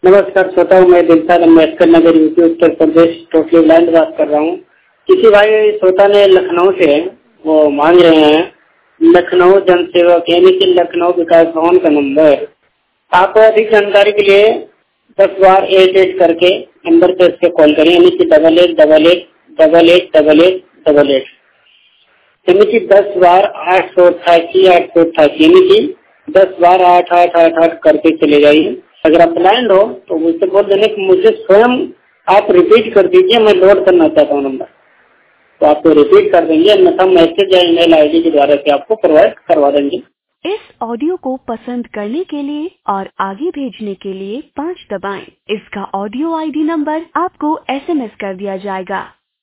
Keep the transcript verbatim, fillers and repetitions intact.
नमस्कार श्रोता हूँ, मैं Dilshad Ambedkar Nagar UP Uttar Pradesh totally blind बात कर रहा हूँ। किसी भाई श्रोता ने लखनऊ से वो मांग रहे हैं लखनऊ जनसेवक यानी कि लखनऊ विकास भवन का नंबर। आप अधिक जानकारी के लिए दस बार एट एट करके नंबर पे इससे कॉल करें, यानी कि double eight double eight double eight double eight double eight यानी कि दस बार आठ सौ अट्ठासी आठ सौ अट्ठासी यानी कि दस बार आठ आठ आठ आठ करके चले जाइए। अगर आप ब्लाइंड हो तो मुझसे बोल देने कि मुझे स्वयं आप रिपीट कर दीजिए, मैं लोड करना चाहता हूँ नंबर, तो आपको रिपीट कर देंगे, अन्यथा मैसेज या ईमेल आईडी के द्वारा से आपको प्रोवाइड करवा देंगे। इस ऑडियो को पसंद करने के लिए और आगे भेजने के लिए पाँच दबाएं। इसका ऑडियो आईडी नंबर आपको एसएमएस कर दिया जाएगा।